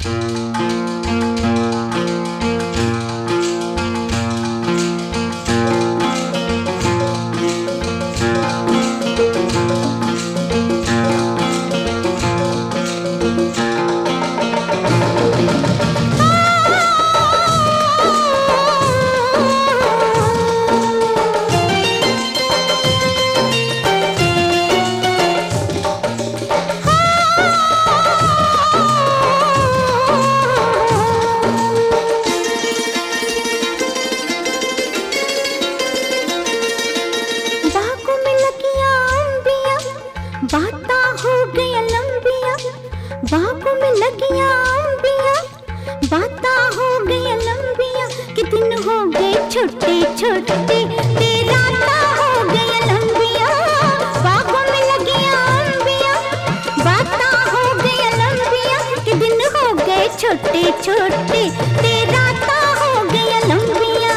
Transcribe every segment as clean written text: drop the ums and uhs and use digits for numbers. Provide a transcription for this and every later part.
बाता हो गया लंबिया, बाहों में लगिया अंबिया, बाता हो गया लंबिया, कि दिन हो गए छोटे छोटे, तेरा हो गया लंबिया, बाहों में लगिया अंबिया, बाता हो गया लंबिया, कि दिन हो गए छोटे छोटे, तेरा हो गया लंबिया।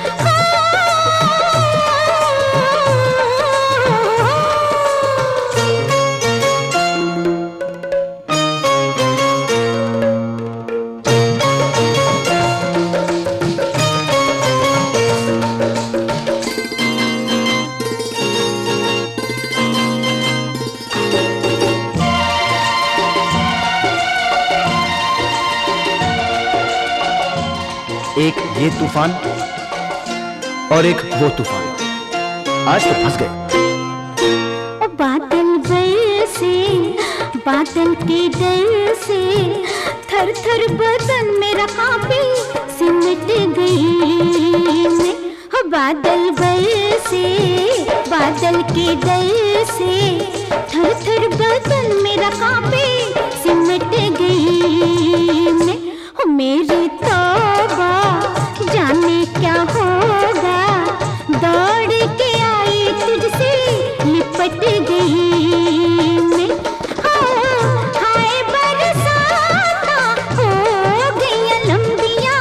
एक ये तूफान और एक वो तूफान, आज तो फंस गए। बादल बरसे, बादल के डर से थर थर बदन मेरा कांपे, सिमट गई मैं। बादल बरसे, बादल के डर से थर थर बदन मेरा कांपे, सिमट गई मैं। मेरी तौबा जाने क्या होगा, दौड़ के आई तुझसे लिपट गई मैं। हाय बरसाता हो गई लंबिया,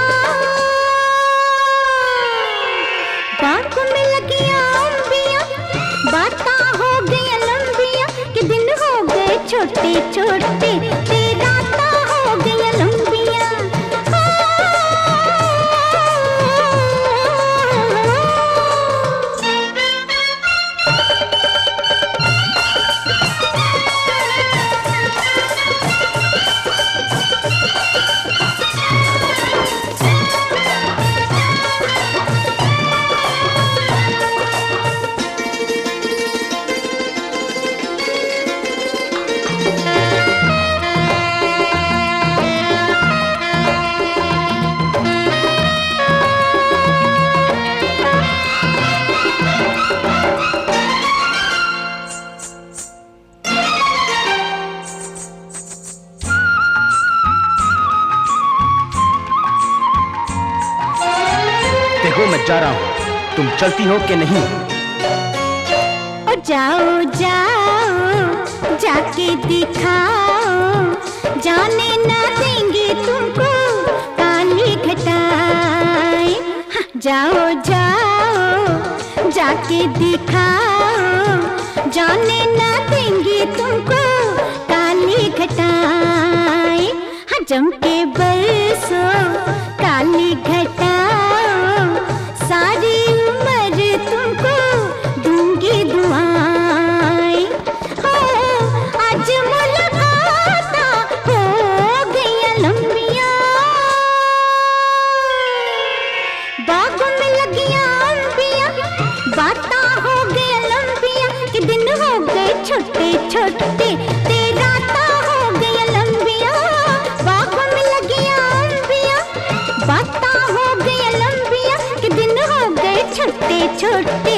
बाहों में लगिया अंबिया, बाता हो गई लंबिया, कि दिन हो गए छोटे छोटे, तेरा हो गया लंबिया। देखो मैं जा रहा हूँ, तुम चलती हो कि नहीं? ओ जाओ जाओ जाके दिखाओ, जाने ना देंगे तुमको काली घटाएं। जाओ जाओ जाके दिखाओ, जाने ना देंगे तुमको काली घटाएं। जम के बरसो काली घटाओ, सारी उम्र तुमको दूंगी दुआएं। आज मुलाकात हो गई लंबिया, बाहों में लगिया अंबिया, बाता हो गई लंबिया, कि दिन हो गए छोटे छोटे, तेरा हो गई लंबिया, बाहों में लगिया अंबिया, बाता हो गई लंबिया, कि दिन हो गए छोटे छोटे।